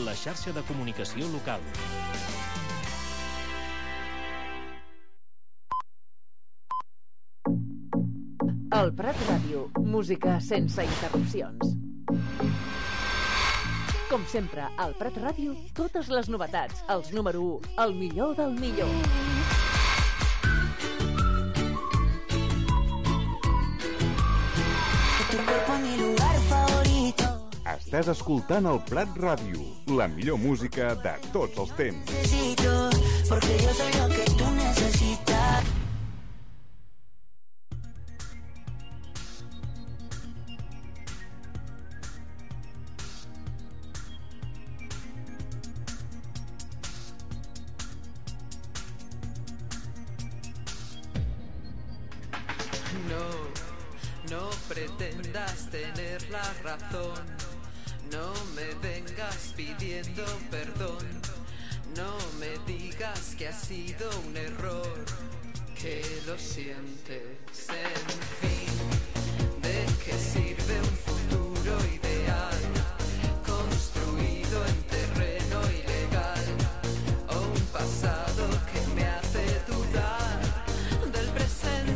la xarxa de comunicació local. El Prat Ràdio, música sense interrupcions. Com sempre, al Prat Ràdio, totes les novetats, els número 1, el millor del millor. Estàs escoltant el Prat Ràdio, la millor música de tots els temps. Porque yo soy lo que tú necesitas. No pretendas tener la razón, no me vengas pidiendo perdón, no me digas que ha sido un error, que lo sientes, en fin, ¿de qué sirve un futuro ideal, construido en terreno ilegal, o un pasado que me hace dudar del presente?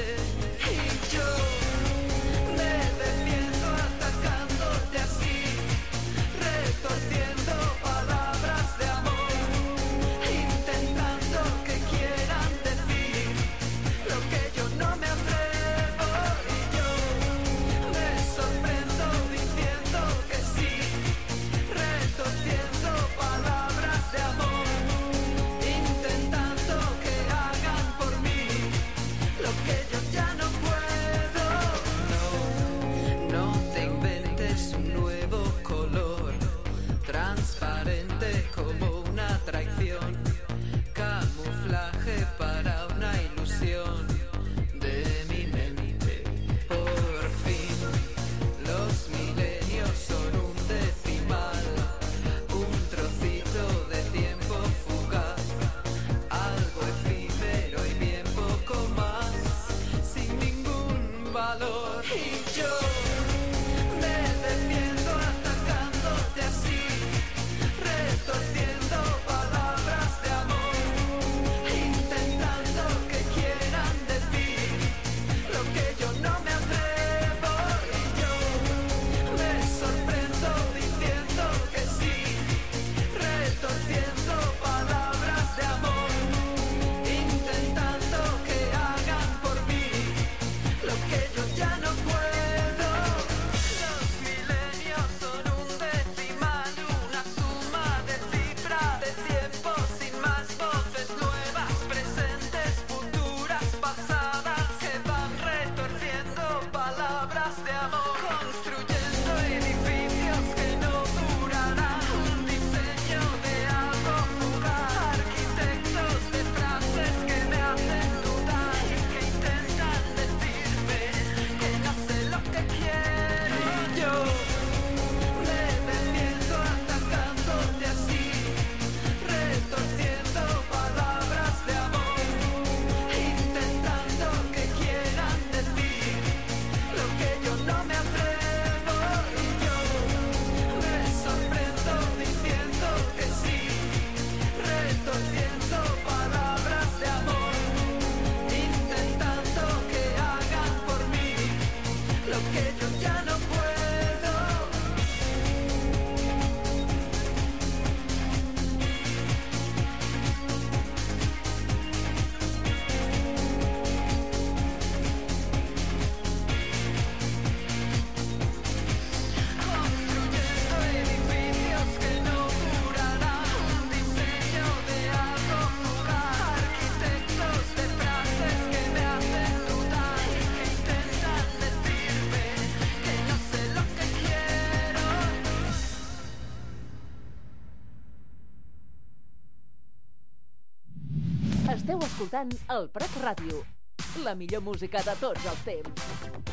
Esteu escoltant el Prat Ràdio, la millor música de tots els temps.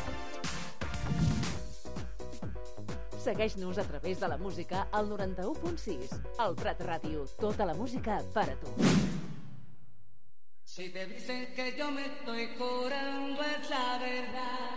Segueix-nos a través de la música al 91.6. El Prat Ràdio, tota la música per a tu. Si te dicen que yo me estoy curando es la verdad.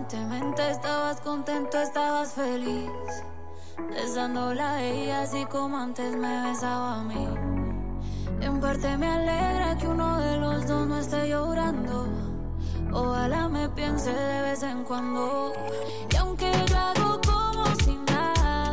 Aparentemente estabas contento, estabas feliz, besándola a ella así como antes me besaba a mí. En parte me alegra que uno de los dos no esté llorando. Ojalá me piense de vez en cuando. Y aunque yo hago como si nada,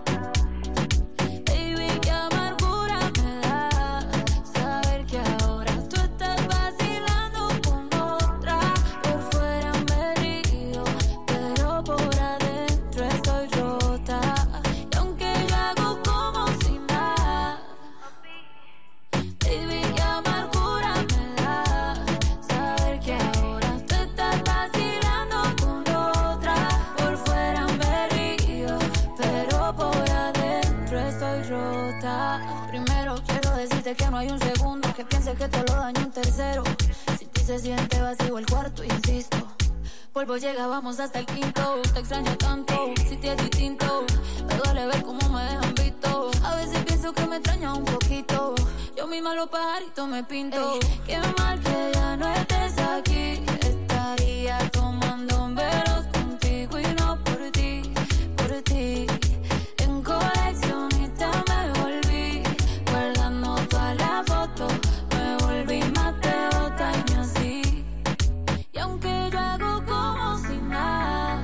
baby, qué amargura me da saber que ahora tú estás vacilando con otra. Por fuera me río, pero por adentro estoy rota. Y aunque yo hago como si nada, baby, qué amargura me da saber que ahora tú estás vacilando con otra. Por fuera me río, pero por adentro estoy rota. Primero quiero decirte que no hay un segundo que piense que te lo daño un tercero. Si ti se siente vacío el cuarto, insisto, polvo llega, vamos hasta el quinto. Te extraño tanto, si te es distinto. Me duele ver cómo me dejan visto. A veces pienso que me extraña un poquito. Yo misma los pajaritos me pinto. Qué mal que ya no estés aquí. Estaría tomando velos contigo y no por ti, por ti. En coleccionista me volví, guardando todas las fotos. Me volví más de 2 años así. Y aunque yo hago como si nada,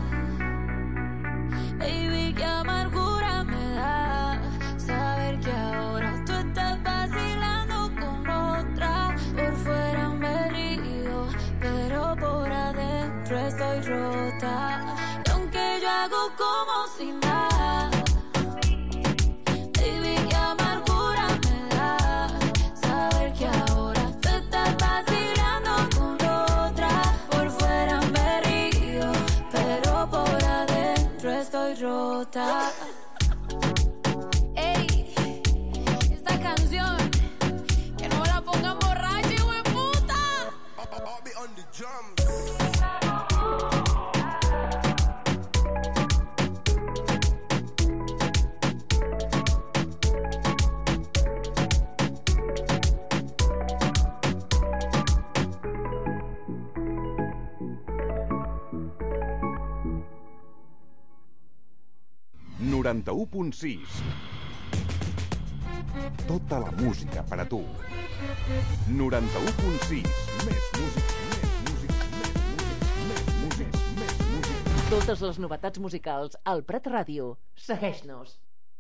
baby, qué amargura me da saber que ahora tú estás vacilando con otra. Por fuera me río, pero por adentro estoy rota. Y aunque yo hago como si nada, baby, qué amargura me da saber que ahora tú estás vacilando con otra. Por fuera me río, pero por adentro estoy rota. Ey, esta canción, que no la pongan borracha, hijo de puta. Tota la música per a tu. 91.6. Més música, més música, més música, més música. Totes les novetats musicals al Prat Ràdio. Segueix-nos.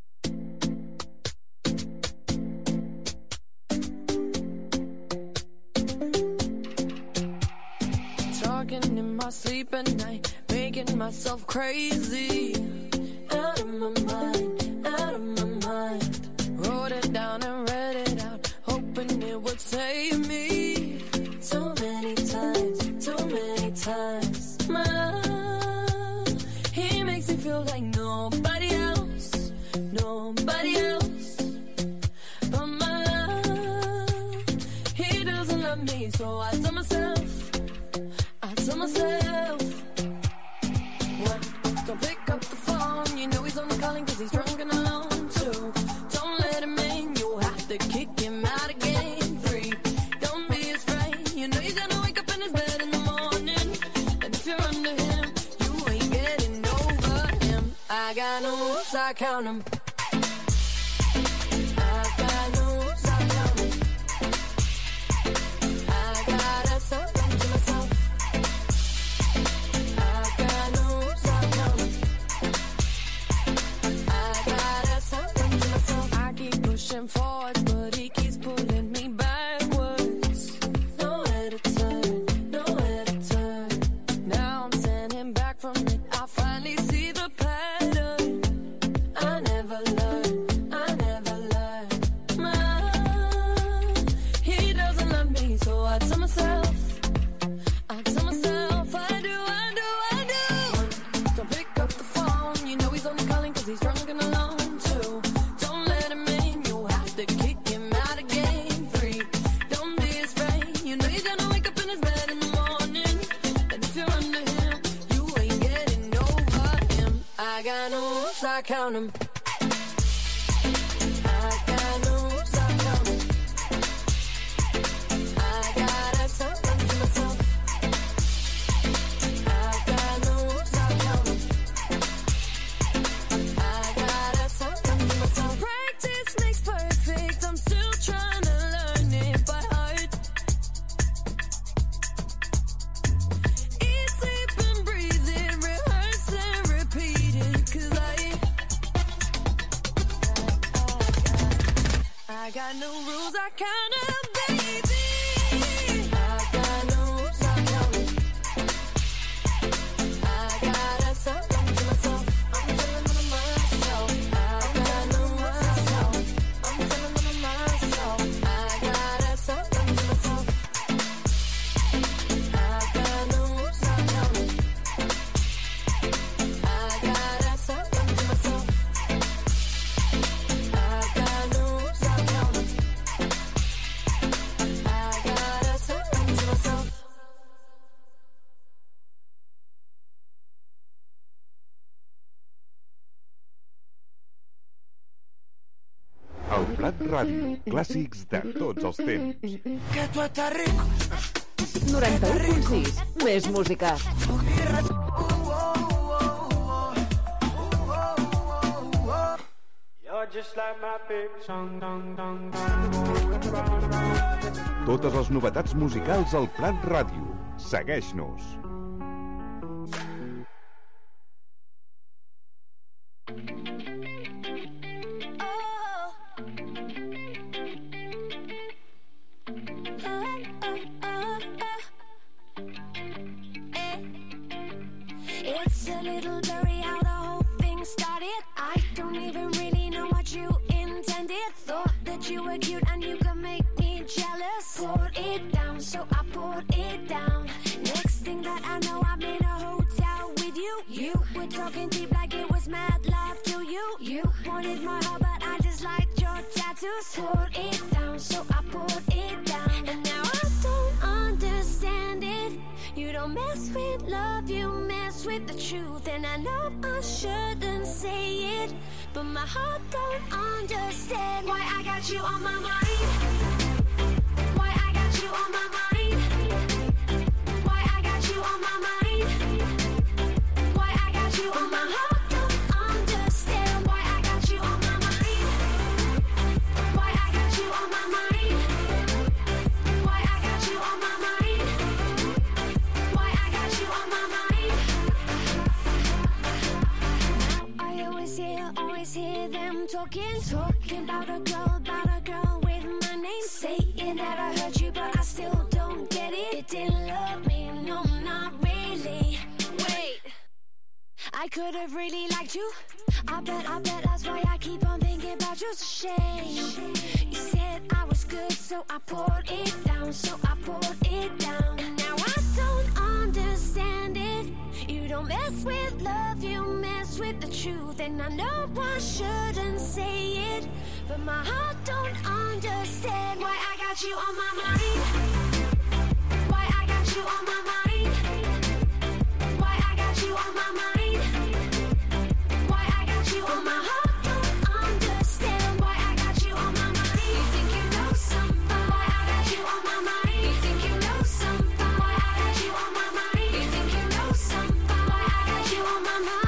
Talking in my sleep at night, making myself crazy. Out of my mind, out of my mind. Wrote it down and read it out, hoping it would save me. Too many times. My love, he makes me feel like nobody else. But my love, he doesn't love me, so I tell myself, what? Don't pick up the phone, you know he's only calling cause he's drunk and alone too. Don't let him in, you'll have to kick him out again. 3, don't be his friend, you know you're gonna wake up in his bed in the morning. And if you're under him, you ain't getting over him. I got no rules, I count them. I got no rules, I count them. I gotta tell them to myself. Pushing forwards, but he keeps pulling me backwards. Nowhere to turn. Now I'm standing back from it. I finally see the pattern. I never learned. He doesn't love me, so I tell myself, I do. Don't pick up the phone, you know he's only calling cause he's drunk and alone too. Don't let him in, you'll have to kick him out again. 3, don't be his friend, you know you're gonna wake up in his bed in the morning. And if you're under him, you ain't getting over him. I got no rules, I count them. I got no rules, I count them. I gotta tell them to myself. I got no rules, got no rules, I count 'em, baby. I got no rules, I count 'em. I gotta tell them to myself. I'm telling them to myself. I got no rules, I count 'em. I'm telling them to myself. I gotta tell them to myself. I got no rules, I count 'em. I gotta tell them to myself. I got no rules, I count 'em. I gotta tell them to myself. El Prat Ràdio, clàssics de tots els temps. Que tú estás rico. 91.6, més música. Totes les novetats musicals al Prat Ràdio. Segueix-nos. It's a little blurry how the whole thing started. I don't even really know what you intended. Thought that you were cute and you could make me jealous. Poured it down, so I poured it down. Next thing that I know, I'm in a hotel with you. You were talking deep like it was mad love to you. You wanted my heart, but I just liked your tattoos. Poured it down, so I poured it down. And now I don't understand it. You don't mess with love, you mess with the truth. And I know I shouldn't say it, but my heart don't understand why I got you on my mind. Why I got you on my mind. Why I got you on my mind. Why I got you on my heart don't understand why I got you on my mind. Why I got you on my mind. Why I got you on my mind. Why I got you on my mind. Now I always hear them talking about a girl with my name. Saying that I heard you, but I still don't get it. It didn't love me, no, not really. Wait, I could have really liked you. I bet that's why I keep on thinking about you. It's a shame. You said I was good, so I poured it down, so I poured it down. And now I don't understand it. You don't mess with love, you mess with the truth. And I know I shouldn't say it, but my heart don't understand why I got you on my mind. Why I got you on my mind. Why I got you on my mind. Why I got you on my heart don't understand why I got you on my mind. You think you know somebody. Why I got you on my mind. You think you know somebody. Why I got you on my mind. You think you know somebody. Why I got you on my mind.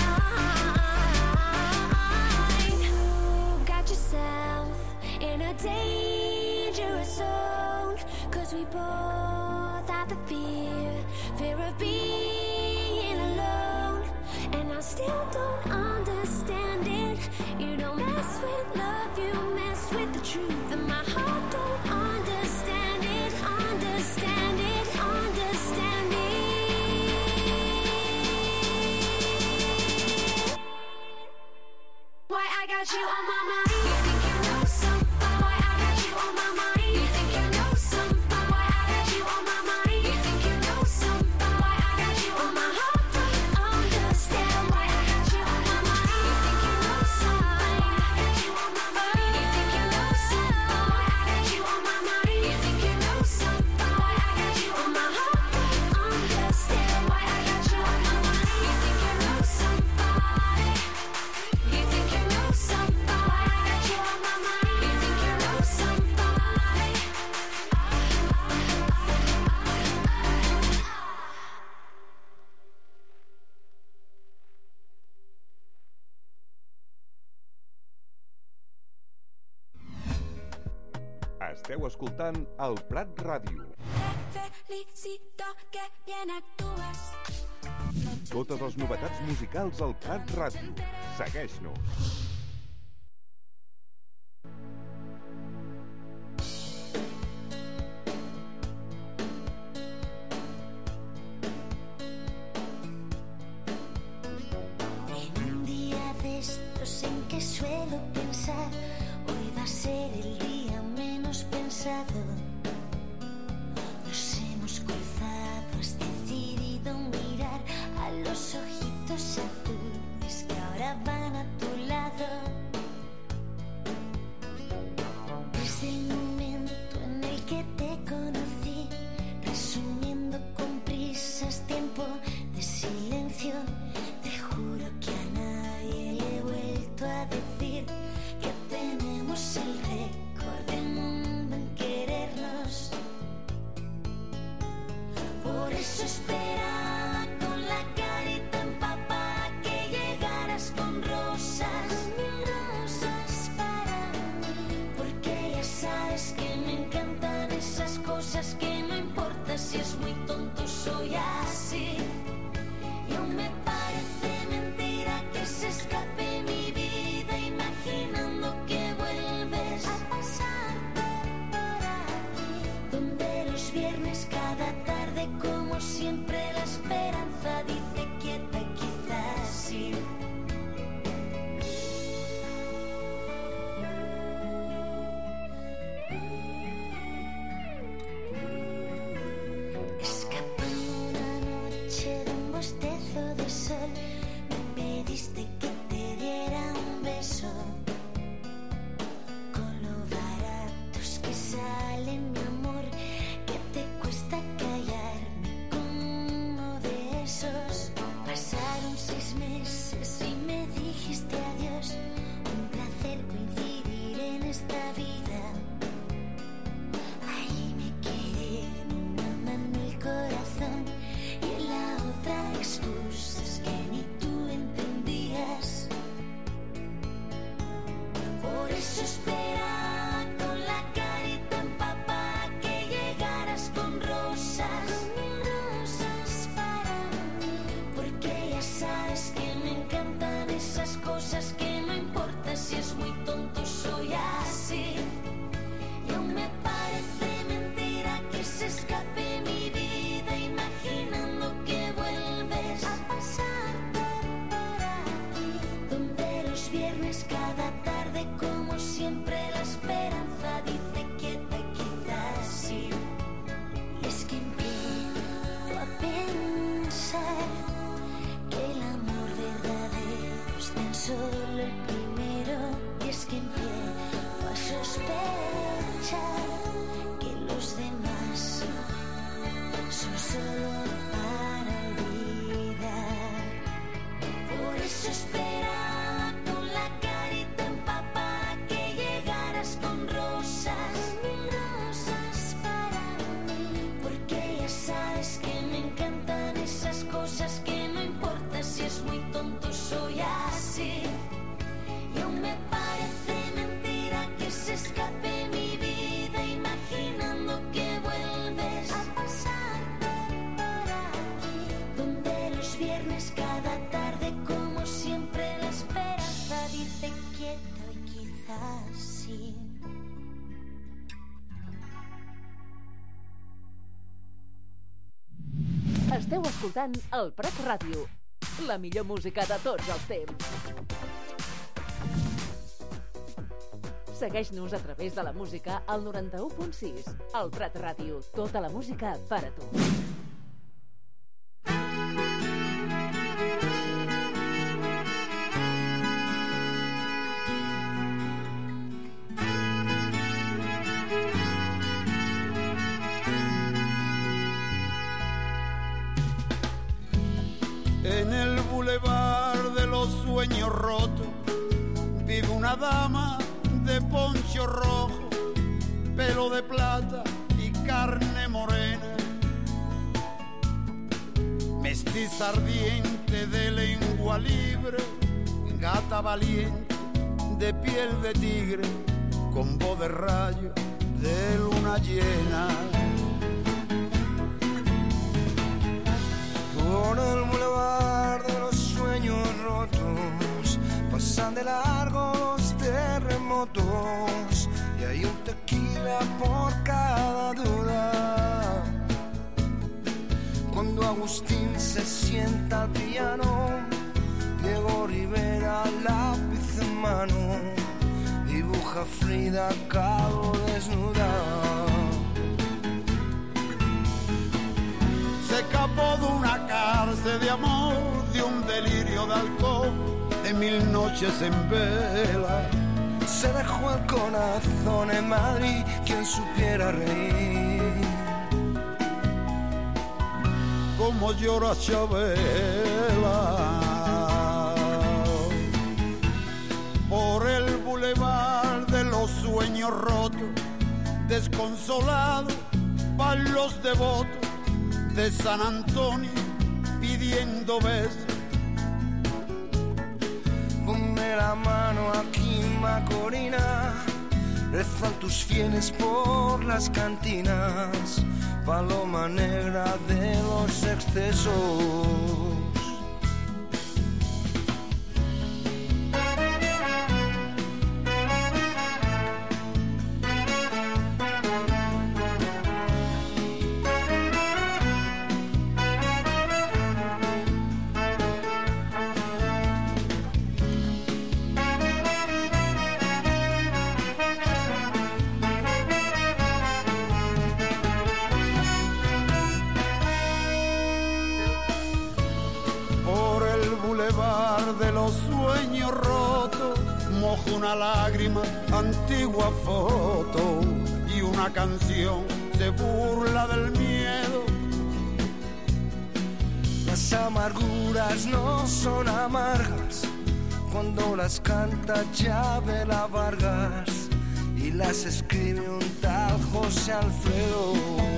You got yourself in a dangerous zone, 'cause we both have the fear of being alone. And I still don't understand it. You don't mess with love, you mess with the truth. And my heart don't understand it, understand it, understand it. Why I got you on my mind. You think you know somebody. Why I got you on my mind. You think you know somebody. Why I got you on my mind. You think you know somebody. Why I got you on my heart don't understand why I got you on my mind. You think you know somebody. Why I got you on my mind. You think you know somebody. Why I got you on my mind. You think you know somebody. Why I got you on my heart don't understand why I got you on my mind. You think you know somebody. You think you know somebody. Why I got you on my mind. You think you know somebody. Esteu escoltant el Prat Ràdio. Te felicito que bien actúas. Totes les novetats musicals al Prat Ràdio. Segueix-nos. momentos en que suelo pensar, hoy va a ser el día menos pensado. Nos hemos cruzado, has decidido mirar a los ojitos azules que ahora van a tu lado. Desde el momento en el que te conocí, resumiendo con prisas tiempo de silencio, te juro que a nadie le he vuelto a decir que tenemos el récord del mundo en querernos. Por eso esperaba con la carita empapada que llegaras con rosas, mil rosas para mí, porque ya sabes que me encantan esas cosas que no importa si es muy tonto, soy así. Y aún me parece mentira que se escape mi vida imaginando que vuelves a pasar por aquí, donde los viernes cada tarde como siempre la esperanza dice quieta, quizás sí. Escapando una noche de un bostezo de sol, me pediste que te diera un beso. Con lo baratos que salen, mi amor, que te cuesta callarme con uno de esos. Pasaron 6 meses y me dijiste adiós. Un placer coincidir en esta vida. Ahí me quedé en una mano el corazón y en la otra excusas que ni tú entendías. Por eso esperaba con la carita empapada que llegaras con rosas, mil rosas para mí, porque ya sabes que me encantan esas cosas que no importa si es muy tonto, soy así. Y aún me parece mentira que se escape mi vida imaginando que vuelves a pasar por aquí, donde los viernes cada tarde como siempre la esperanza dice quieta, quizás sí. Y es que empiezo a pensar que el amor verdadero es tan solo el primero. Y es que empiezo a sospechar que los demás son solo para olvidar. Por eso esperaba con la carita empapada que llegaras con rosas, mil rosas para mí, porque ya sabes que me encantan esas cosas que no importa si es muy tonto, soy así. Y aún me parece mentira que se escape mi vida imaginando que vuelves a pasar por aquí, donde los viernes cada tarde como siempre la esperanza dice quieta y quizás sí. Esteu escoltant el Prat Ràdio, la millor música de tots els temps. Segueix-nos a través de la música al 91.6. El Prat Ràdio, tota la música per a tu. En el bulevar de los sueños rotos vive una dama de poncho rojo, pelo de plata y carne morena, mestiza ardiente de lengua libre, gata valiente de piel de tigre, con voz de rayo de luna llena. Por el bulevar de los sueños rotos pasan de largo los terremotos y hay un tequila por cada duda. Cuando Agustín se sienta al piano, Diego Rivera al lápiz Frida Kahlo desnuda. Se escapó de una cárcel de amor, de un delirio de alcohol, de 1000 noches en vela. Se dejó el corazón en Madrid, quien supiera reír. Como llora Chabela por el bulevar de los sueños rotos, desconsolado para los devotos de San Antonio pidiendo besos. Ponme la mano aquí, Macorina, rezan tus fieles por las cantinas, paloma negra de los excesos. De los sueños rotos, mojo una lágrima, antigua foto, y una canción se burla del miedo. Las amarguras no son amargas cuando las canta Chabela Vargas y las escribe un tal José Alfredo.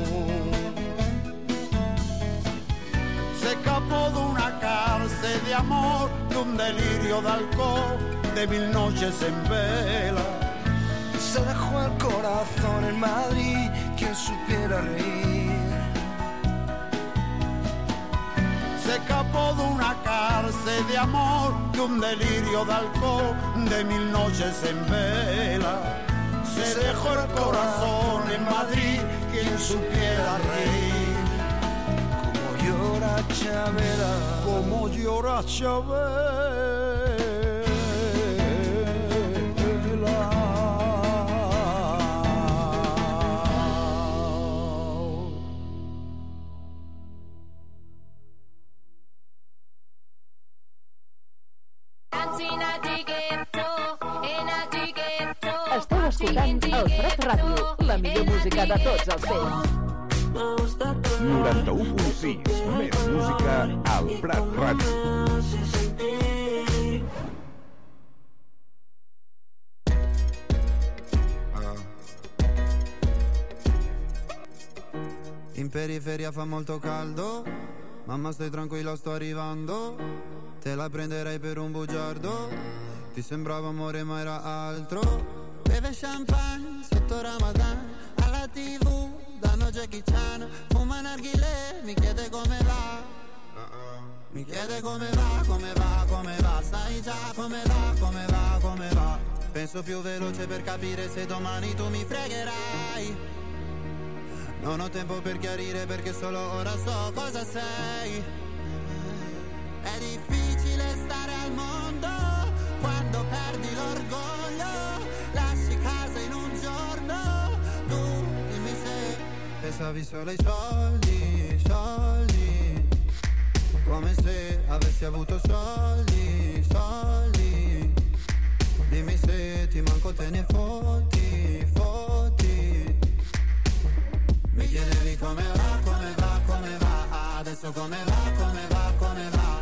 Se escapó de una cárcel de amor, de un delirio de alcohol, de 1000 noches en vela. Se dejó el corazón en Madrid, quien supiera reír. Se escapó de una cárcel de amor, de un delirio de alcohol, de 1000 noches en vela. Se dejó el corazón en Madrid, quien supiera reír. Llora Chabela, como llora Chabela. Esteu escoltant el Prat Ràdio, la millor música de tots els temps. 91.6, més música al Prat Ràdio. In periferia fa molto caldo, mamma stai tranquilla sto arrivando, te la prenderei per un bugiardo, ti sembrava amore ma era altro. Beve champagne sotto Ramadan, alla TV danno Jackie Chan, fuma narghilè, mi chiede come va, mi chiede come va, come va, come va, sai già come va, come va, come va. Penso più veloce per capire se domani tu mi fregherai. Non ho tempo per chiarire perché solo ora so cosa sei. È difficile stare al mondo quando perdi l'orgoglio, lasci casa in un giorno, tu dimmi se pensavi solo ai soldi, soldi, come se avessi avuto soldi, soldi, dimmi se ti manco te ne fotti, fotti. Mi chiedevi come va, come va, come va, adesso come va, come va, come va.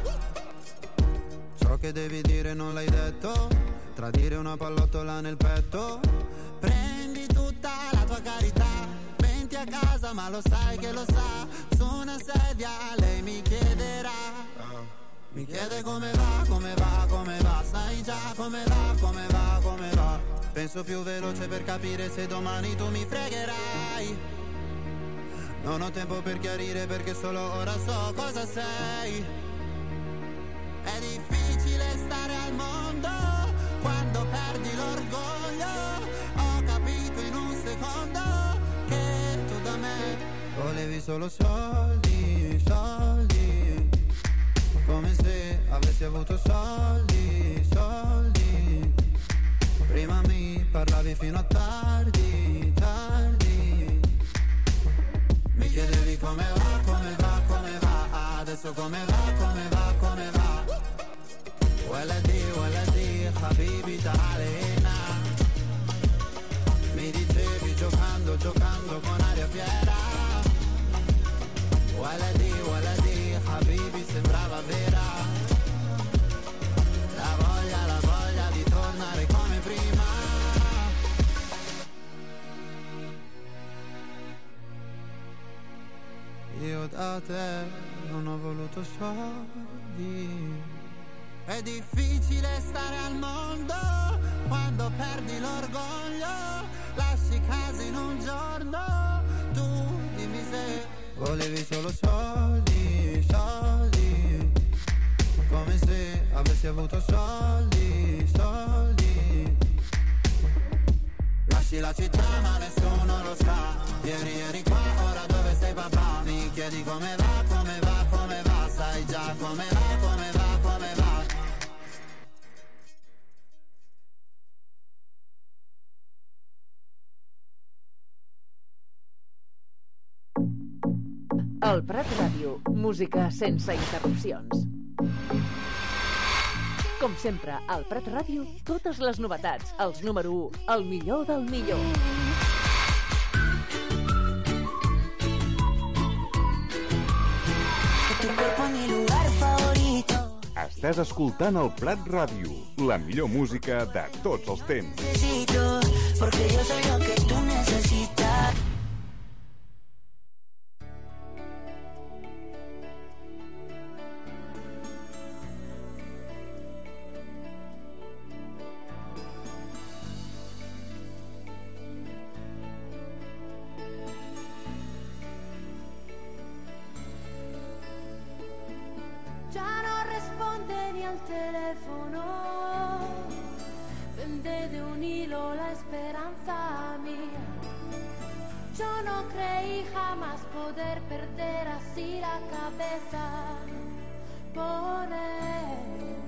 Ciò che devi dire non l'hai detto, tradire una pallottola nel petto. Prendi tutta la tua carità, menti a casa ma lo sai che lo sa. Su una sedia lei mi chiederà, mi chiede come va, come va, come va. Sai già come va, come va, come va. Penso più veloce per capire se domani tu mi fregherai. Non ho tempo per chiarire perché solo ora so cosa sei. È difficile stare al mondo quando perdi l'orgoglio. Ho capito in un secondo che tu da me volevi solo soldi, soldi, come se avessi avuto soldi, soldi. Prima mi parlavi fino a tardi, tardi. Mi chiedevi come va, come va, come va. Adesso come va, come va, come va. Waladi, habibi ta'alena. Mi dicevi giocando, giocando con aria fiera. Waladi, habibi sembrava vera. La voglia di tornare come prima. Io da te non ho voluto soldi. È difficile stare al mondo quando perdi l'orgoglio. Lasci casa in un giorno. Tu dimmi se volevi solo soldi, soldi. Come se avessi avuto soldi, soldi. Lasci la città ma nessuno lo sa. Ieri eri qua, ora dove sei papà? Mi chiedi come va, come va, come va. Sai già come va, come va, come va. El Prat Ràdio, música sense interrupcions. Com sempre, al Prat Ràdio, totes les novetats, els número 1, el millor del millor. Estàs escoltant el Prat Ràdio, la millor música de tots els temps. Porque yo soy lo que tú necesitas. Ya no responde ni al teléfono, vende de un hilo la esperanza mía. Yo no creí jamás poder perder así la cabeza por él,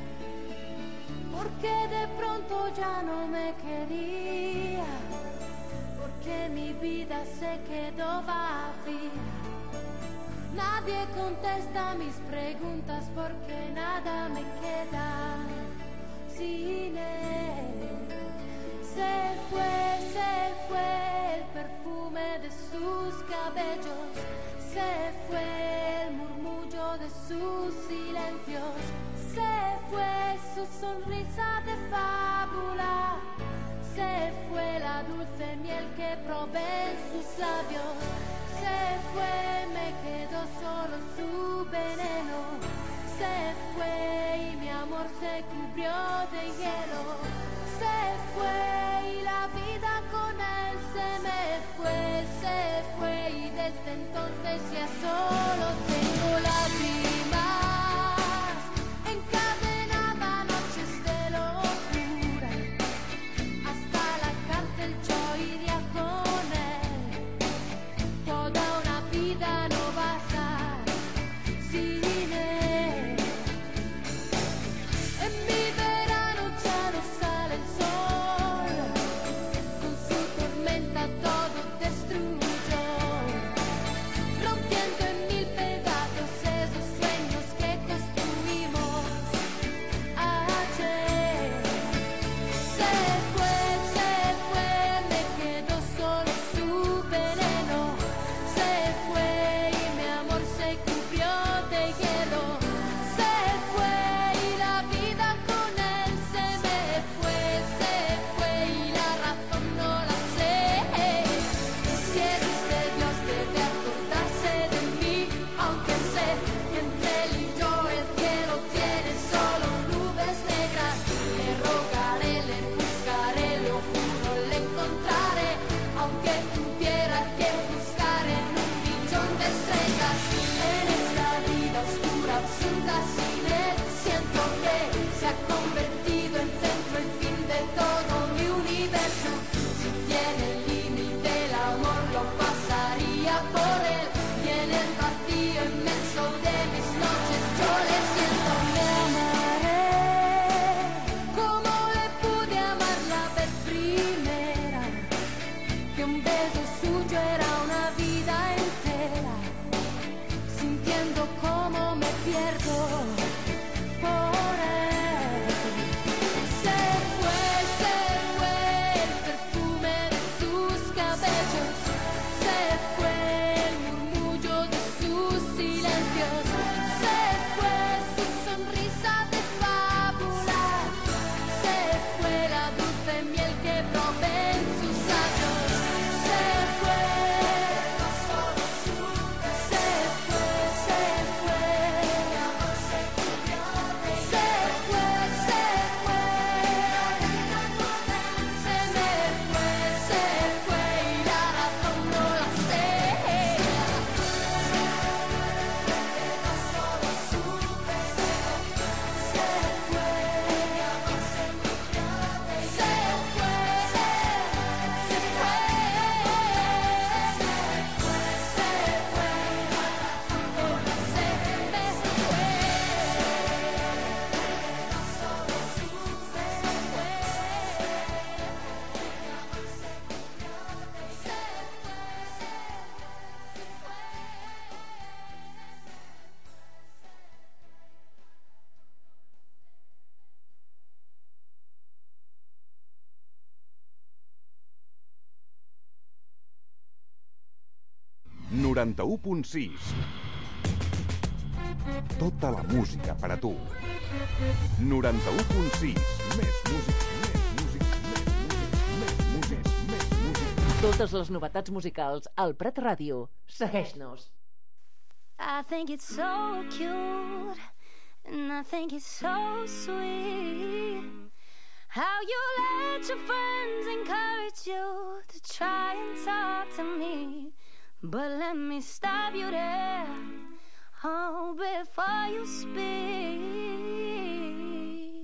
porque de pronto ya no me quería, porque mi vida se quedó vacía. Nadie contesta mis preguntas porque nada me queda sin él. Se fue el perfume de sus cabellos, se fue el murmullo de sus silencios, se fue su sonrisa de fábula, se fue la dulce miel que probé en sus labios. Se fue, me quedó solo su veneno. Se fue y mi amor se cubrió de hielo. Se fue y la vida con él se me fue y desde entonces ya solo tengo lágrimas encadenadas, noches de locura. Hasta la cárcel yo iría con él. Toda una vida no basta sin él. En mi verano ya no 91.6. Tota la música per a tu. 91.6. Més música, més música, més música, més música. Totes les novetats musicals al Prat Ràdio. Segueix-nos. I think it's so cute and I think it's so sweet how you let your friends encourage you to try and talk to me. But let me stop you there, oh, before you speak.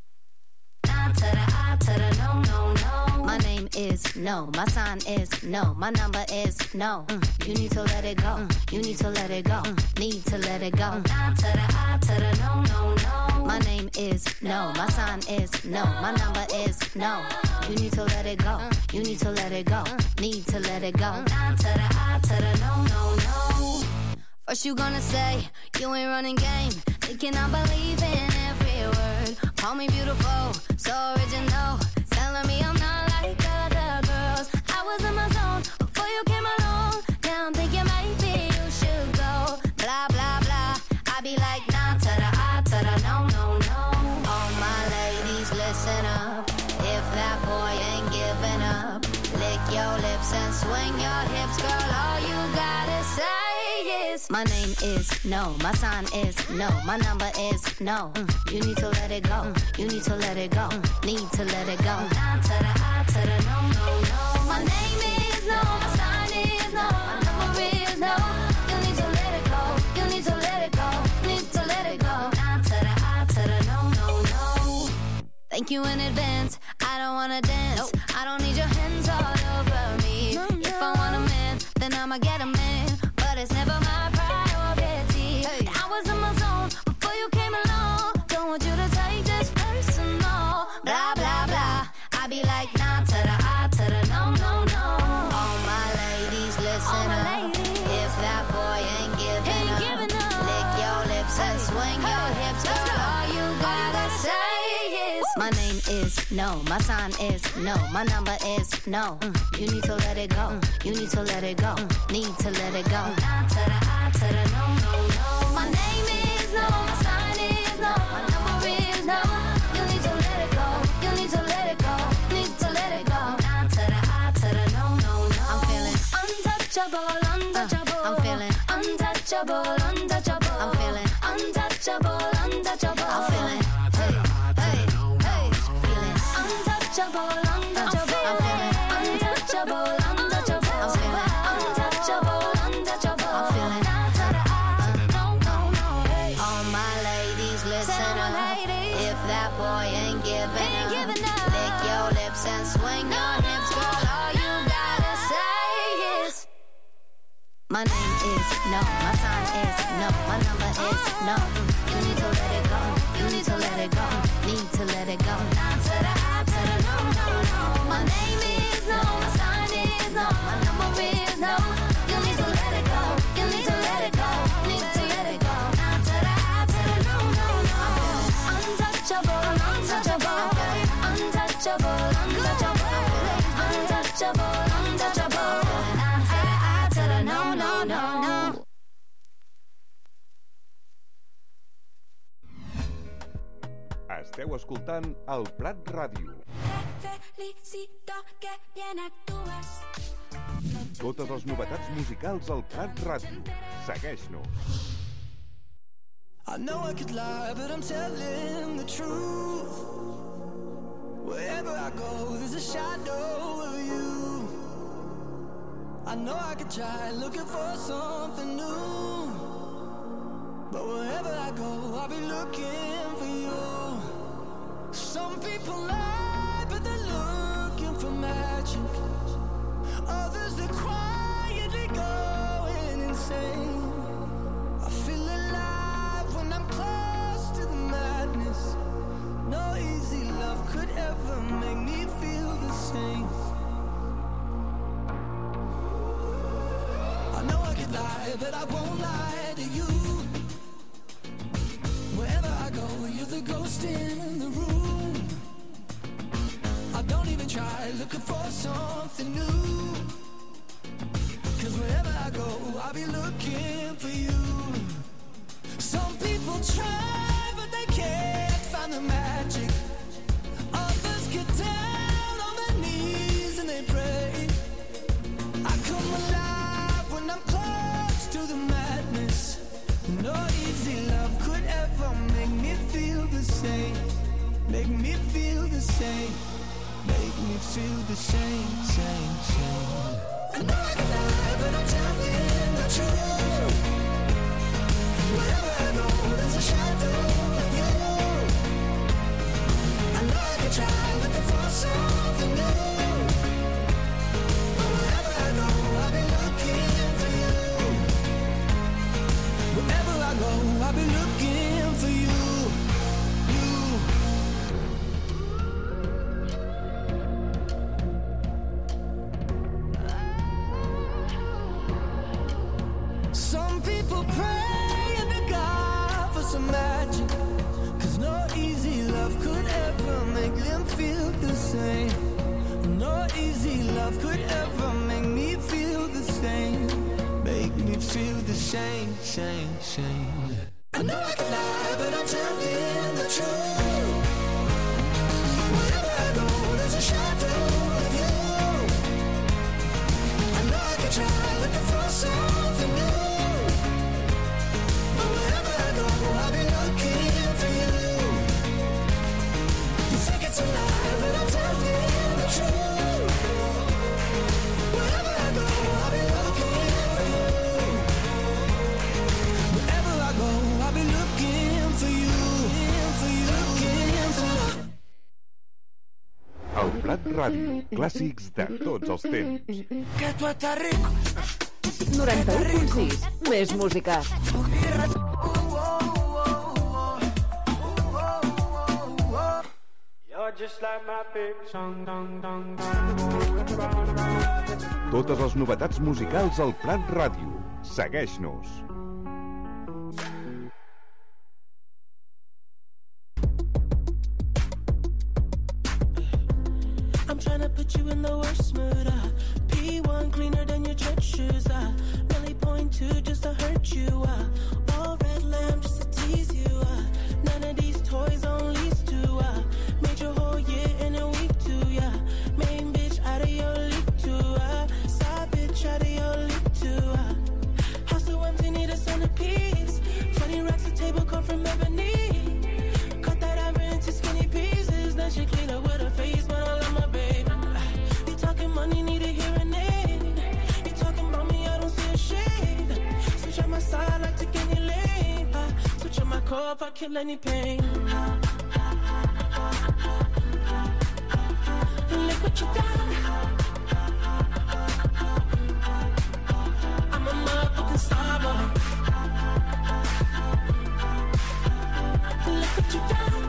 I to the I to the no, no, no. My name is no, my sign is no, my number is no. You need to let it go, you need to let it go, need to let it go. I to the no, no, no. My name is no, my sign is no, my number is no. You need to let it go, you need to let it go, need to let it go. I to the no, no, no. First you gonna say you ain't running game, thinking I believe in every word. Call me beautiful, so original, telling me I'm not like other girls. I was in my zone before you came along. Now I'm thinking maybe you should go. Blah blah blah. I be like nah to the I to the no no no. All my ladies listen up. If that boy ain't giving up, lick your lips and swing your hips, girl. All you gotta say is my name is no, my sign is no, my number is no. You need to let it go, you need to let it go, need to let it go. I to the no, no, no. My name is no, my sign is no, my number is no. You need to let it go, you need to let it go, need to let it go. I to the no, no, no. Thank you in advance, I don't wanna dance. Nope. I don't need your hands all over me. No, no. If I want a man, then I'ma get a man. But it's never my priority. Hey. I was in my zone before you came along. Don't want you to take this personal. Blah, blah, blah. I be like, nah to the I to the no, no, no. All my ladies, listen up. Ladies. If that boy ain't giving up, lick your lips and swing your hips. Girl, all you gotta say is my name is no, my sign is no, my number is no. You need to let it go, you need to let it go, need to let it go. Nah to the I to the no, no, no. My name is no, my sign is no, my number is no. You need to let it go, you need to let it go, need to let it go. Nah to the I to the no, no, no. I'm feeling untouchable, untouchable. I'm feeling untouchable, untouchable. I'm feeling untouchable, untouchable. I'm feeling hey, hey, hey. Feeling untouchable, untouchable. I'm feeling untouchable, untouchable. I'm feeling untouchable, untouchable. I'm feeling no, no, no. All my ladies, listen up. If that boy ain't giving up, lick your lips and swing your hips, girl. All you gotta say is my name is no, my sign is no, my number is no. You need to let it go, you need to let it go, need to let it go. Nah to the I to the no, no, no. My name is no, my sign is no, my number is no. You need to let it go, you need to let it go, need to let it go. Nah to the I to the no, no, no. Untouchable, untouchable, untouchable, untouchable, untouchable, untouchable. Nah to the I to the no, no, no, no. Esteu escoltant el Prat Ràdio. Felicito que bien actúes. Totes les novetats musicals al Prat Ràdio. Segueix-nos. I know I could lie, but I'm telling the truth. Wherever I go, there's a shadow of you. I know I could try looking for something new, but wherever I go, I'll be looking for you. Some people lie, but they're looking for magic. Others, they're quietly going insane. I feel alive when I'm close to the madness. No easy love could ever make me feel the same. I know I could lie, but I won't lie to you. Wherever I go, you're the ghost in the room. I don't even try looking for something new, 'cause wherever I go, I'll I'll be looking for you. Some people try, but they can't find the magic. Others get down on their knees and they pray. I come alive when I'm close to the madness. No easy love could ever make me feel the same. Make me feel the same. Make me feel the same, same, same. I know I can lie, but I'm telling the truth. Wherever I go, there's a shadow of you. I know I can try, looking for something new. But wherever I go, I'll be looking for you. Wherever I go, I'll be looking for you. Some people pray and beg God for some magic, 'cause no easy love could ever make them feel the same. No easy love could ever make me feel the same. Make me feel the same, same, same. I know I can lie, but I'm telling the truth. Wherever I go, there's a shadow of you. I know I can try, looking for something new. I'll be looking for you. You think it's a lie, but I'm telling the truth. Wherever I go, I'll be looking for you. Wherever I go, I'll be looking for you. Looking for you. El Prat Ràdio, clàssics de tots els temps. Que tu estàs rico. 91.6, més música. Totes les novetats musicals al Prat Ràdio. Segueix-nos. I'm trying to put you in the worst mood. P1 cleaner than your church shoes. Really point to just to hurt you. All red lamb just to tease you. None of these toys on lease to. Made your whole year in a week too. Yeah, main bitch out of your league too. Side bitch out of your league too. House so empty, need a centerpiece. 20 racks of table come from ebony. Cut that ever into skinny pieces. Then she clean up with her face, but I love my baby. You talking money, need a hearing aid. You talking about me, I don't see a shade. Switch on my side, like to get any lane. Switch on my core if I kill any pain. Look what you done. I'm a motherfucking star boy. Look what you done.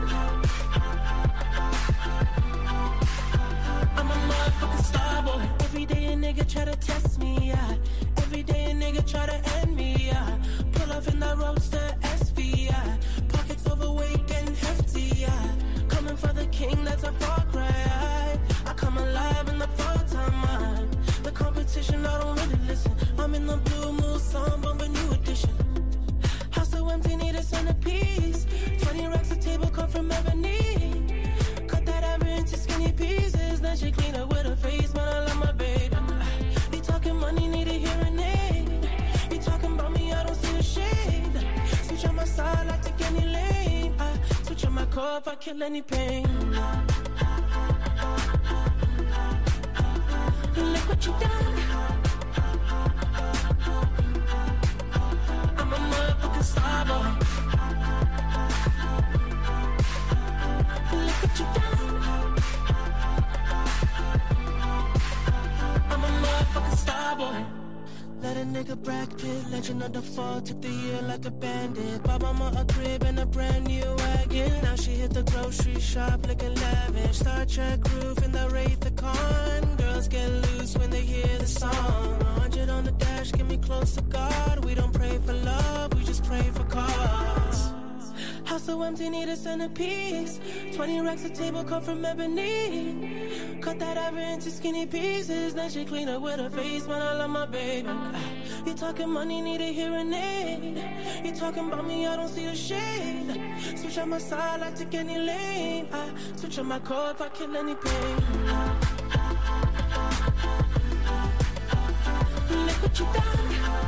I'm a motherfucking star boy. Every day a nigga try to test me, yeah. Every day a nigga try to end me, yeah. Pull up in that roadster SV, yeah. Pockets overweight and hefty, yeah. Coming for the king, that's a far cry. I come alive in the part-time. The competition, I don't really listen. I'm in the blue moon song, bumping new edition. House so empty, need a centerpiece. 20 racks of table come from ebony. Cut that ever into skinny pieces. Then she clean up with her face, man, I love my baby. You talking money, need a hearing aid. You talking about me, I don't see a shade. Switch on my side, like take any lane. Switch on my core if I kill any pain. Look what you done. I'm a motherfucking star boy. Look what you done. I'm a motherfucking star boy. Let a nigga Brad Pitt, legend of the fall, took the year like a bandit. Bought mama a crib and a brand new wagon. Now she hit the grocery shop looking lavish. Star Trek roof in the Wraith the Con. Girls get loose when they hear the song. 100 on the dash, get me close to God. We don't pray for love, we just pray for cause. House so empty, need a centerpiece. 20 racks of table come from ebony. Cut that ever into skinny pieces. Then she clean up with her face, man, I love my baby. You talking money, need a hearing aid. You talking about me, I don't see the shade. Switch on my side, I take any lane. I switch on my core if I kill any pain. Look what you done.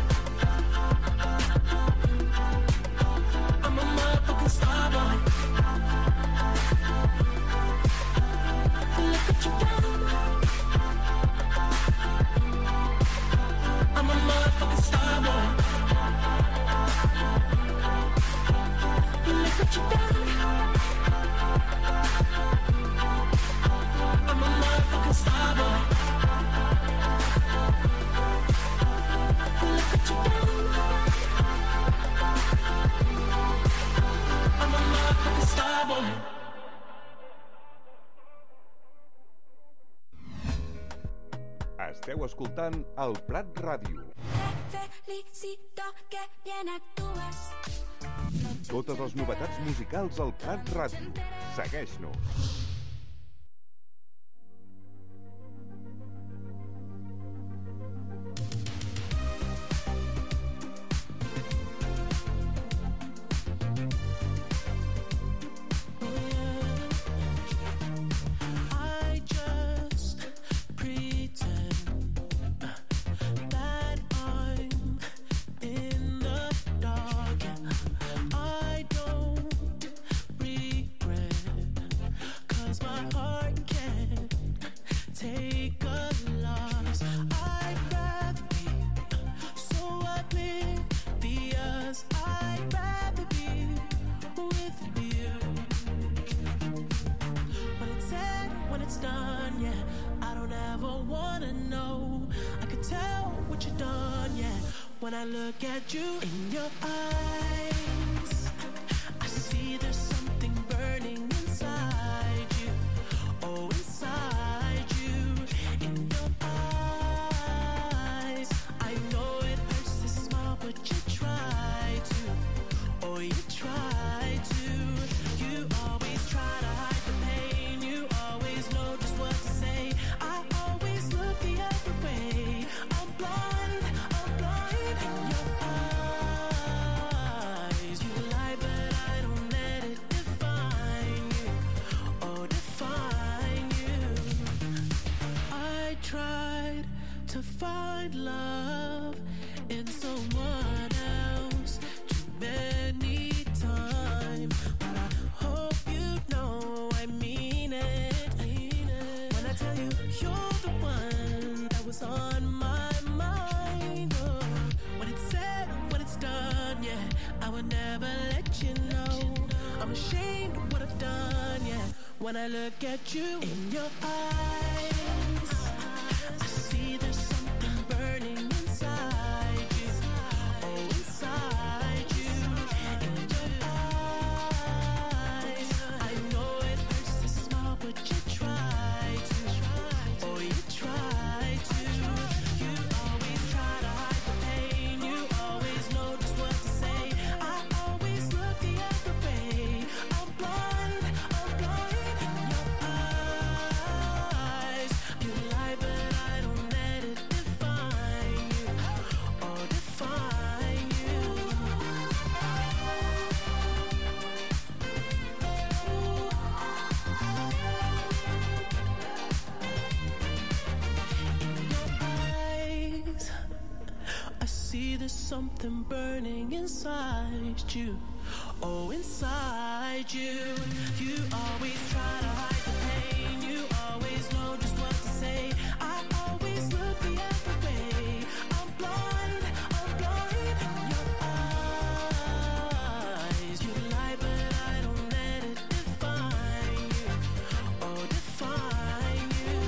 I'm a motherfucking star boy. Look what you done. I'm a motherfucking star boy. Look what you done. I'm a motherfucking star boy. Look what you done. I'm a motherfucking star boy. Esteu escoltant el Prat Ràdio. Felicito que bien actúas. Totes les novetats musicals al Prat Ràdio. Segueix-nos. When I look at you in your eyes, I see there's something burning inside you. Oh, inside you, in your eyes. I know it hurts to smile, but you try to. Oh, you try to. You always try to hide the pain. You always know just what to say. I always look the other way. I'm blind. To find love in someone else too many times, but I hope you know I mean it. When I tell you you're the one that was on my mind. Oh, when it's said and when it's done, yeah, I would never let you know. I'm ashamed of what I've done, yeah. When I look at you in your eyes, I see there's something burning inside you. Oh, inside you. In your eyes, I know it hurts to smile, but you try to. Oh, you try to. You always try to hide the pain. You always know just what to say. I always look the other way. I'm blind in your eyes. You lie, but I don't let it define you. Or define you. In your eyes, I see there's something burning inside you. Oh, inside you. You always try to hide the pain. You always know just what to say. I always look the other way. I'm blind in your eyes. You lie, but I don't let it define you. Oh, define you.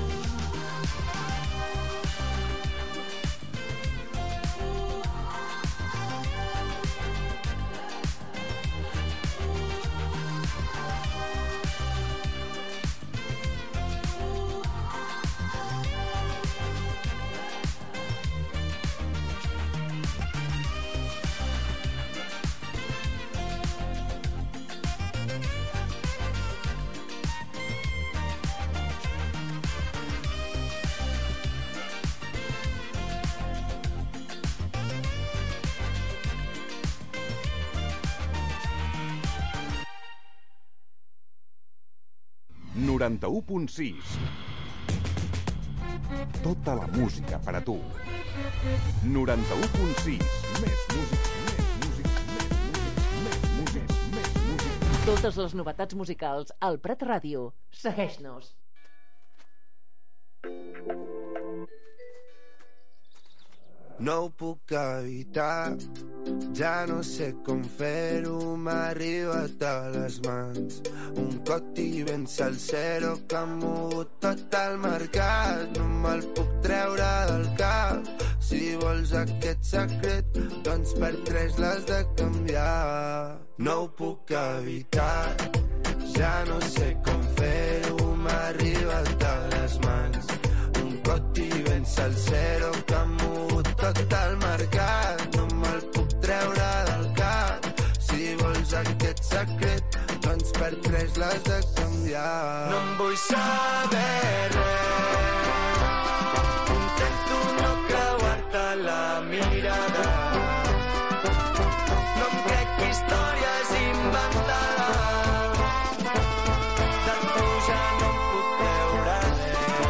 91.6. Tota la música per a tu. 91.6. Més música, més música, més música, més música. Totes les novetats musicals al Prat Ràdio. Segueix-nos. No ho puc evitar, ja no sé com fer-ho, m'ha arribat a les mans. Un coti ben salsero que ha mogut tot el mercat. No me'l puc treure del cap. Si vols aquest secret, doncs per 3 l'has de canviar. No ho puc evitar, ja no sé com fer-ho, m'ha arribat a les mans. Un coti ben salsero que ha mogut tot el mercat. No me'l puc treure del cap. Si vols aquest secret, doncs per 3 l'has de canviar. No em vull saber res, intento no creuar-te la mirada. No em crec històries inventades, de tu ja no em puc creure res.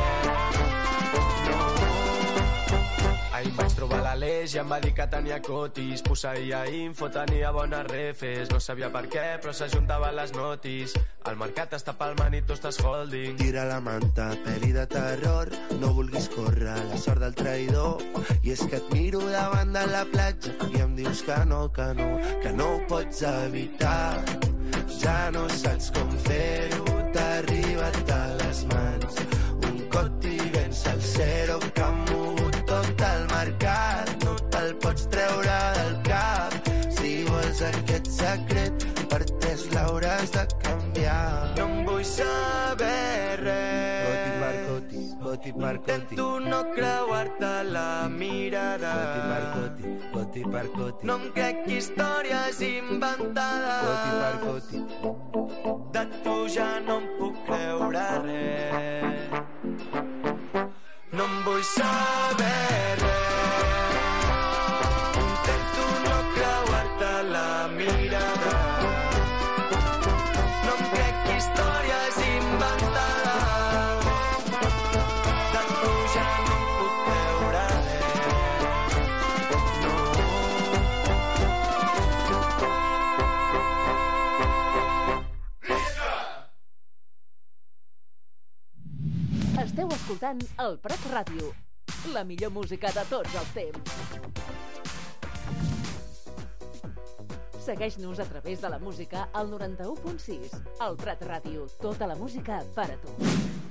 Ahir vaig trobar l'Aleix i em va dir que tenia cotis. Posseïa info, tenia bones refes. No sabia per què, però s'ajuntaven les notis. El mercat està palmant i tu estàs holding. Tira la manta, pel·li de terror. No vulguis córrer la sort del traïdor. I és que et miro davant de la platja i em dius que no ho pots evitar. Ja no saps com fer-ho, t'ha arribat a les mans. Un coti ben salsero que ha mogut tot el mercat. No te'l pots treure del cap. Si vols aquest secret, per 3 l'hauràs de canviar. No em vull saber res, Coti Marcoti. Intento no creuar-te la mirada. Coti Marcoti. No em crec històries inventades. Coti. De tu ja no em puc creure res. No em vull saber res, intento no creuar-te la mirada. No em crec històries inventades, de tu ja no em puc creure res. Esteu escoltant el Prat Ràdio, la millor música de tots els temps. Segueix-nos a través de la música al 91.6. El Prat Ràdio, tota la música per a tu.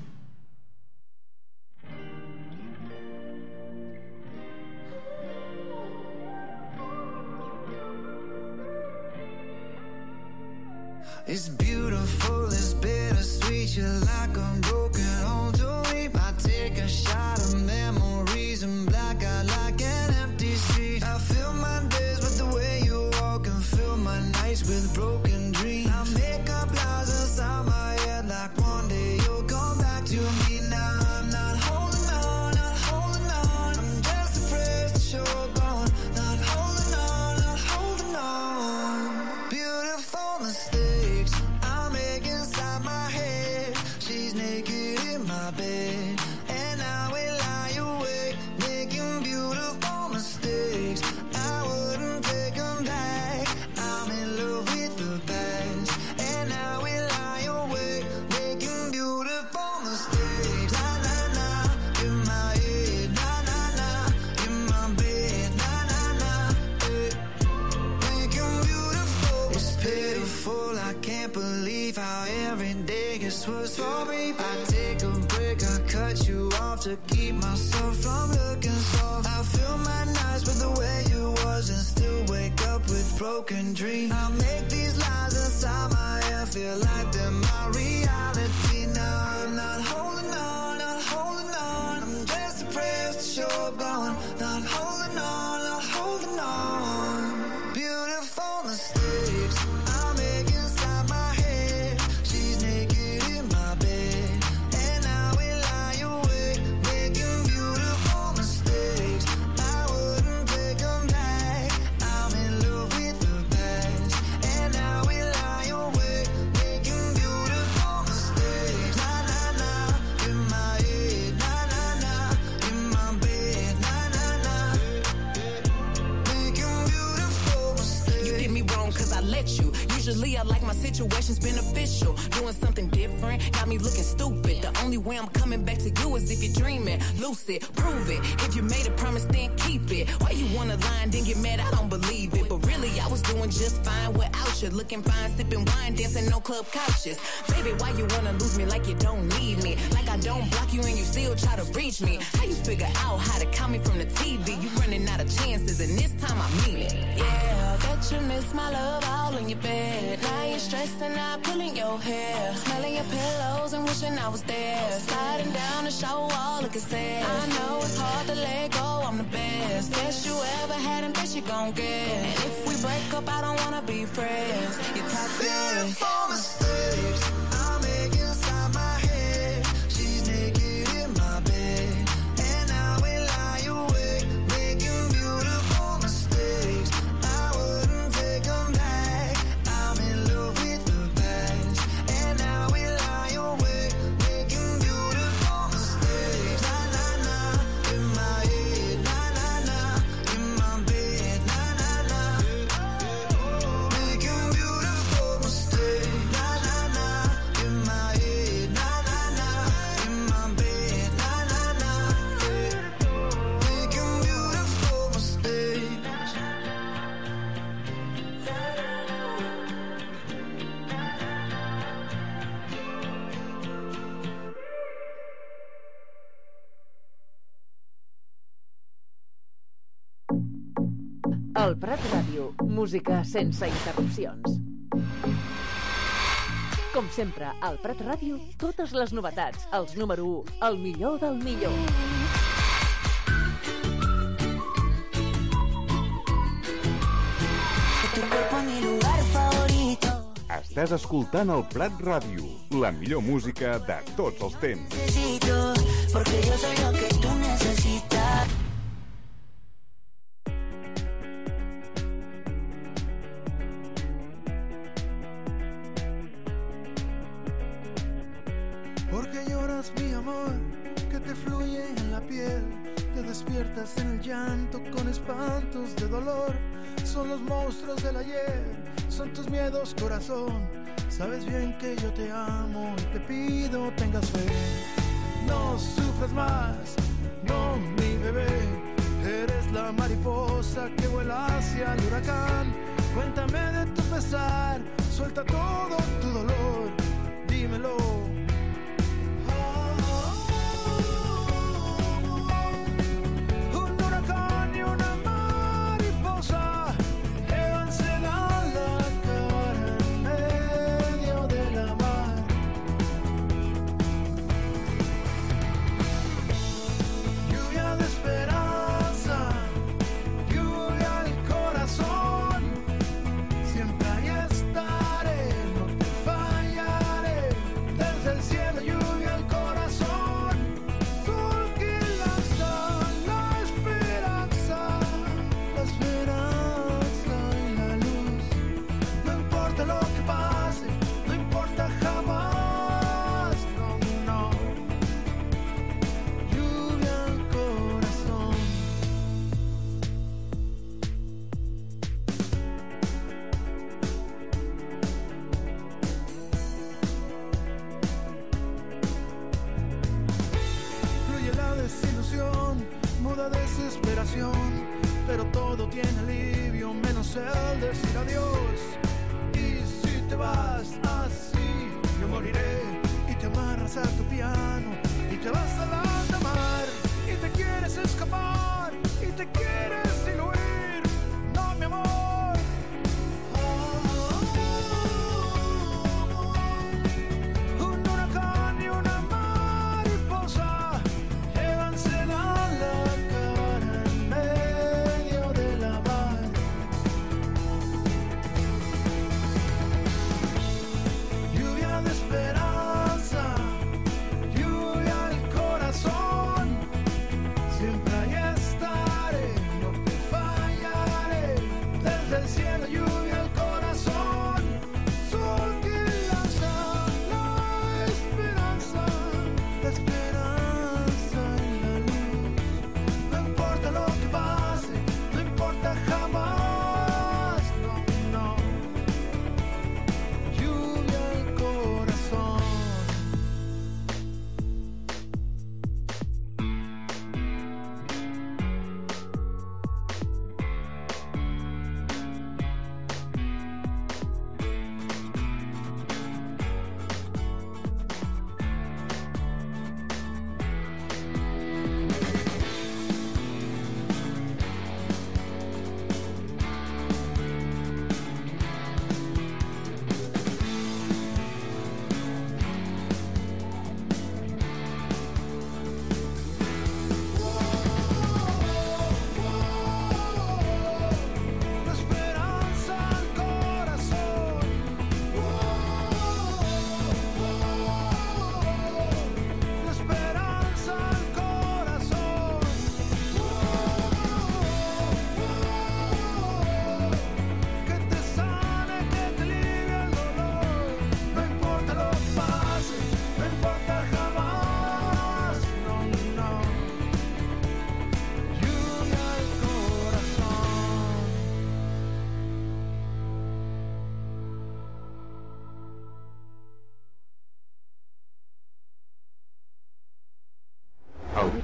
It's beautiful, it's bittersweet. You're like a broken home to me. I take a shot of memories and black out like an empty street. I fill my days with the way you walk and fill my nights with broken dreams. I make up lies inside my head like one day you'll come back to me. Now I'm not holding on, not holding on. I'm just afraid to show gone. Not holding on, not holding on. Beautiful mistakes I make inside my head. She's naked in my bed, and I will lie awake, making beautiful mistakes. I wouldn't take them back. I'm in love with the past, and I will lie awake, making beautiful mistakes. Na na na, in my head. Na na na, in my bed. Na na na, making beautiful. It's pitiful. I can't believe how every day gets worse for me. I take a break, I cut you off to keep myself from looking soft. I fill my nights with the way you was and still wake up with broken dreams. I make these lies inside my head feel like they're my reality. Now I'm not holding on, not holding on. I'm just depressed to show up gone. Not holding on, not holding on. Beautiful mistakes I make inside my head. She's naked in my bed, and I will lie awake, making beautiful mistakes. I wouldn't take them back. I'm in love with the past, and I will lie awake, making beautiful mistakes. Na Usually I like my situations beneficial. Doing something different, got me looking stupid. The only way I'm coming back to you is if you're dreaming. Lucid, prove it. If you made a promise, then keep it. Why you wanna lie and then get mad? I don't believe it. But really, I was doing just fine without you. Looking fine, sipping wine, dancing no club couches. Baby, why you wanna lose me like you don't need me? Like I don't block you and you still try to reach me. How you figure out how to call me from the TV? You running out of chances and this time I mean it. Yeah, I bet you miss my love all in your bed. Now you're stressed and I'm pulling your hair. Smelling your pillows and wishing I was there. Sliding down the shower wall, look at sad. I know it's hard to let go, I'm the best. Best you ever had and best you gon' get. And if we break up, I don't wanna be friends. You're toxic. Beautiful mistakes I make inside my head. She's naked in my bed, and I will lie awake, making beautiful mistakes. I wouldn't take them back. I'm in love with the past, and I will lie awake, making beautiful mistakes. Na na na, in my head, na na na, in my bed, na na na, making beautiful mistakes. Na na na, in my head, na na na, in my bed, na na na, making beautiful mistakes. El Prat Ràdio, música sense interrupcions. Com sempre, al Prat Ràdio, totes les novetats, els número 1, el millor del millor. Tu cuerpo mi lugar favorito. Estàs escoltant el Prat Ràdio, la millor música de tots els temps. Necesito, porque yo soy lo que tú necesitas. Porque lloras, mi amor, que te fluye en la piel. Te despiertas en el llanto con espantos de dolor. Son los monstruos del ayer, son tus miedos, corazón. Sabes bien que yo te amo y te pido tengas fe. No sufras más, no, mi bebé. Eres la mariposa que vuela hacia el huracán. Cuéntame de tu pesar, suelta todo tu dolor, dímelo. Un huracán y una mariposa llévanse la cara en medio de la mar. Lluvia de esperanza, lluvia al corazón. Siempre ahí estaré, no te fallaré. Desde el cielo lluvia al corazón. Sol que lanza la esperanza y la luz. No importa lo que pase, no importa jamás, no, no. Lluvia al corazón. Fluye la desilusión, muda desesperación, pero todo tiene alivio menos el decir adiós. Y si te vas así, yo moriré y te amarras a tu piano y te vas al alta mar y te quieres escapar y te quieres diluir. No, mi amor. Un huracán y una mariposa llévanse la cara en medio de la mar. Lluvia de esperanza, lluvia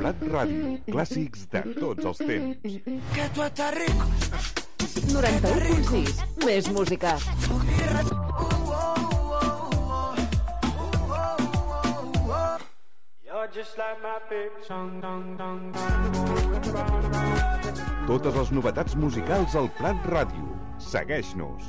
Prat Ràdio. Clàssics de tots els temps. Que tu estàs rico. 91.6. Més música. Totes les novetats musicals al Prat Ràdio. Segueix-nos.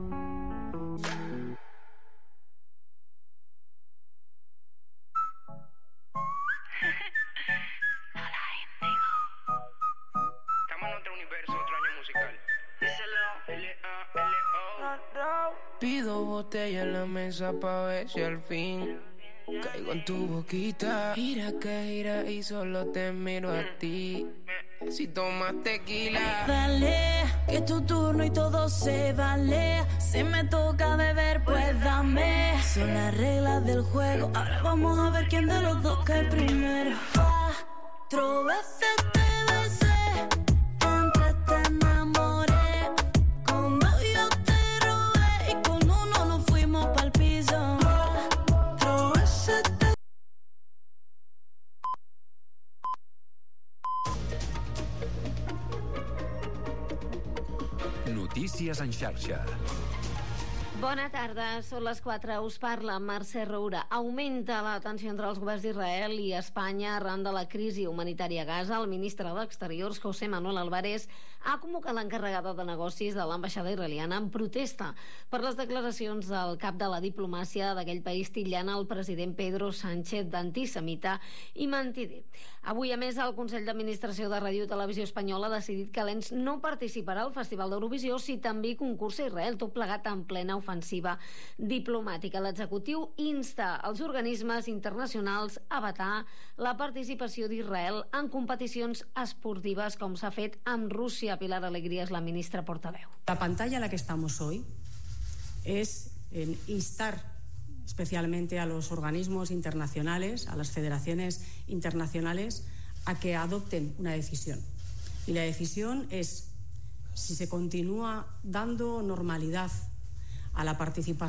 Pido botella en la mesa pa' ver si al fin caigo en tu boquita. Gira que gira y solo te miro a ti. Si tomas tequila, Dale, que es tu turno y todo se vale. Si me toca beber, pues dame. Son las reglas del juego. Ahora vamos a ver quién de los dos cae primero. 4 veces te besé, antes te enamoré. Con 2 yo te robé y con 1 nos fuimos pa'l piso. 4 veces te... Notícies en xarxa. Bona tarda, són les 4. Us parla Mercè Roura. Augmenta la tensió entre els governs d'Israel i Espanya arran de la crisi humanitària a Gaza. El ministre d'Exteriors, José Manuel Álvarez, ha convocat l'encarregada de negocis de l'ambaixada israeliana en protesta per les declaracions del cap de la diplomàcia d'aquell país titllant el president Pedro Sánchez d'antisemita i mentider. Avui, a més, el Consell d'Administració de Ràdio i Televisió Espanyola ha decidit que l'ENS no participarà al Festival d'Eurovisió si també concursa Israel, tot plegat en plena ofensiva diplomàtica. L'executiu insta els organismes internacionals a vetar la participació d'Israel en competicions esportives com s'ha fet amb Rússia. Pilar Alegría es la ministra portaveu. La pantalla en la que estamos hoy es en instar especialmente a los organismos internacionales, a las federaciones internacionales, a que adopten una decisión. Y la decisión es si se continúa dando normalidad a la participación